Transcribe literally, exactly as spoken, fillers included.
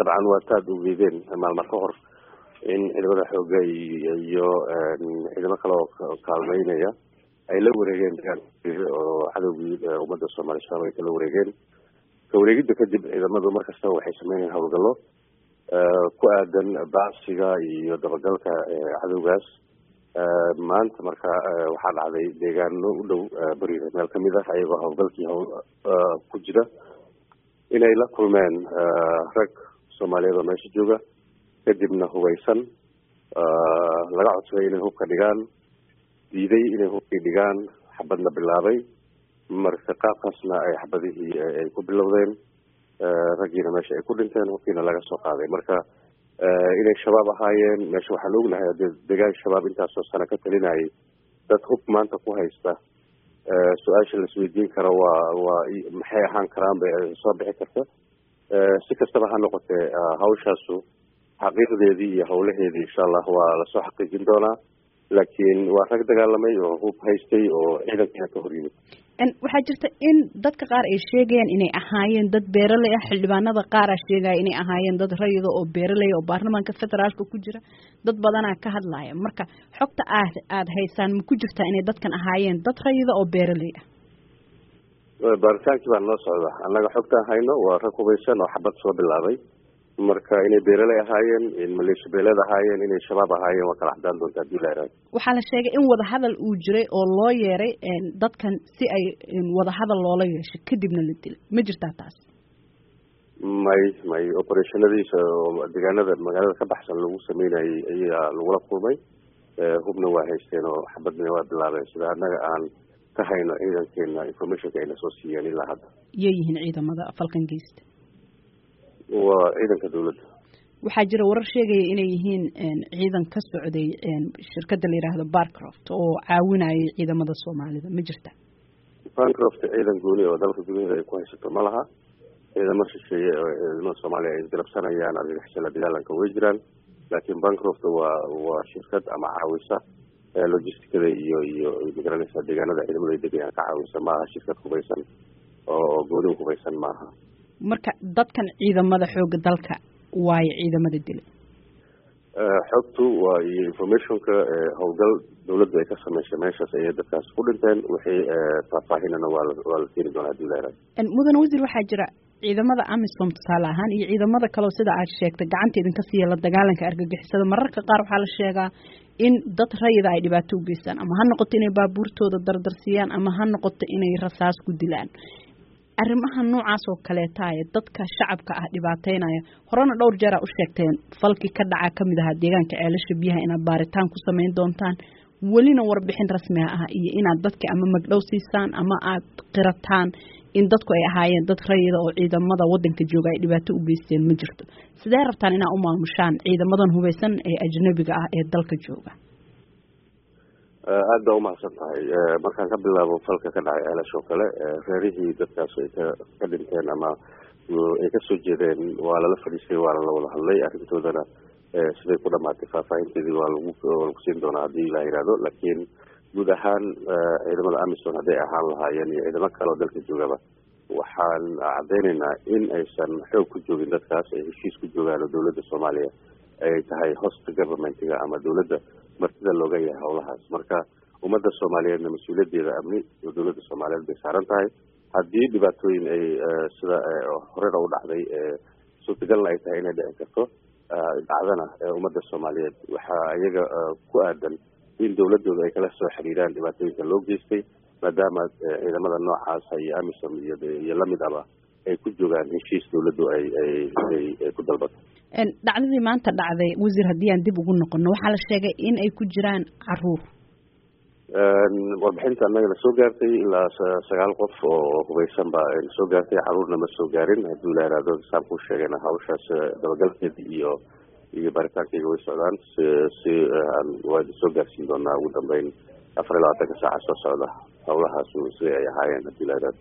dabcan waa taad u geedeen maalmar ka hor in ciidamada xoogga iyo ciidamo kale oo kaalmeynaya ay la wareegeen oo cadowgii ummadda Soomaaliya shabaab ay kala wareegeen ka wareegidda kadib ciidamadu markasta waxay sameeyeen hawlgallo ku aadan baasiga iyo dabagalka cadowgaas maanta marka waxaa dhacday deegaano u dhow bariga meel ka mid ah ayagoo hawlgalkii ku jira inay la kulmeen rag Soomaaliyeed oo meesha jooga kadibna hubeysan laga codsaday inay hubka dhigaan diiday inay hubkii dhigaan xabadna bilaabay marka qaabkaasna ay xabadihii ay ku bilowdeen raggiina meesha ay ku dhinteen hubkiina laga soo qaaday marka inay shabaab ahaayeen meesha waxaan ognahay deegaan shabaab intaasoo sano ka talinayay dad hub maanta ku haysta su-aasha la isweydiin karo waa waa maxay ahaan karaan bay soo bixi karta si kastaba ha noqotee hawshaasu xaqiiqdeedii iyo hawlaheedii insha allah waa lasoo xaqiijin doonaa laakiin waa rag dagaalamay oo hub haystay oo ciidankiina ka hor yimid waxaa jirta in dadka qaar ay sheegayaan inay ahaayeen dad beeraley ah xildhibaanada qaar ah sheegaya inay ahaayeen dad rayida oo beeraley oo baarlamaanka federaalka ku jira dad badanaa ka hadlaya marka xogta aad aad haysaan ma ku jirtaa inay dadkan ahaayeen dad rayida oo beeraley ah baaritaankii baa noo socda annaga xogtaan hayno waa rag hubeysan oo xabad soo bilaabay marka inay beeraley ahaayeen in maleeshiya beeleed ahaayeen inay shabaab ahaayeen waa kala xadaan doontaa hadii la yiraahdo waxaa la sheegay in wadahadal uu jiray oo loo yeeray dadkan si ay wadahadal loola yeesho kadibna la dilay ma jirtaa taas may may operationadiisa deegaanada magaalada ka baxsan lagu sameynayay ayaa lagula kulmay hubna waa haysteen oo xabadna waa bilaabeen sida annaga aan ka hayno ciidankeena informationka ayna soo siiyeen ilaa hadda yeeyihiin ciidamada falkan geysta waa ciidanka dawladda waxaa jira warar sheegaya inay yihiin ciidan ka socday shirkadda la yiraahdo Barcroft oo caawinayay ciidamada Soomaalida ma jirta Barcroft ciidan gooni oo dalka gudaheeda ay ku haysato ma laha ciidamada shisheeye oo ciidamada Soomaaliya ay garabsanayaan argagixisada dagaalanka way jiraan laakiin Barcroft waa waa shirkad ama caawisa logisticada iyo iyo migraanada deegaanada ciidamada ay degaan ka caawisa ma aha shirkad hubeysan oo gooni hubeysan ma aha marka dadkan ciidamada xooga dalka way ciidamada dilay xogtu waa iyo informationka howlgal dawladda ay ka sameysay meeshaas ay dadkaas ku dhinteen wixii faahfaahinana waa waa la keeni doonaa hadii la yiraahdo mudan wasiir waxaa jira ciidamada AMISOM tusaale ahaan iyo ciidamada kale sida aad sheegtay gacanta idinka siiya la dagaalanka argagixisada mararka qaar waxaa la sheegaa in dad rayida ay dhibaato u geystaan ama ha noqoto inay baabuurtooda dardarsiyaan ama ha noqoto inay rasaas ku dilaan arrimaha noocaas oo kaleeta ay dadka shacabka ah dhibaateynaya horena dhowr jeer u sheegteen falkii ka dhaca kamid ah deegaanka ceelasha biyaha inaad baaritaan ku sameyn doontaan walina warbixin rasmi ah iyo inaad dadka ama magdhow siisaan ama aad qirataan in dadku ay ahaayeen dad rayida oo ciidamada wadanka jooga ay dhibaato u geysteen ma jirto sidee rabtaan inaad u maamushaan ciidamadan hubeysan ee ajnabiga ah ee dalka jooga aad baa umahadsan tahay markaan ka bilaabo falka ka dhacay ceelashoo kale reerihii dadkaas ay ka dhinteen ama ay kasoo jeedeen waa lala fadhiistay waana la wada hadlay arrintoodana siday ku dhamaatay faahfaahinteedii waa lagu waa lagu siin doonaa hadii la yiraahdo laakiin guud ahaan ciidamada AMISOM hadday ahaan lahaayeen iyo ciidamo kale oo dalka joogaba waxaan cadeynaynaa in aysan xoog ku joogin dadkaas ay heshiis ku joogaan oo dawladda Soomaaliya ay tahay host governmentiga ama dawladda martida looga yahay howlahaas marka ummadda Soomaaliyeedna mas-uuliyadeeda amni oo dawladda Soomaaliyeed bay saaran tahay haddii dhibaatooyin ay sida horena u dhacday suurtagalna ay tahay inay dhici karto dhacdana ummadda Soomaaliyeed waxaa iyaga ku aadan in dawladooda ay kala soo xiriiraan dhibaatooyinka loo geystay maadaama ciidamada noocaas iyo AMISOM iyo iyo lamid aba ay ku joogaan heshiis dawladdu ay ay ay ku dalbato dhacdadii maanta dhacday wasiir haddii aan dib ugu noqono waxaa la sheegay in ay ku jiraan caruur warbixinta annagana soo gaartay ilaa sagaal qof oo hubeysan baa soo gaartay caruurna ma soo gaarin haddii la yiraahdo saan ku sheegayna hawshaas dabagalkeeda iyo iyo baaritaankeega way socdaan si si waa soo gaarsiin doonaa ugu dambeyn afar iyo labaatanka saaca soo socda howlahaas sida ay ahaayeen haddii la yiraahdo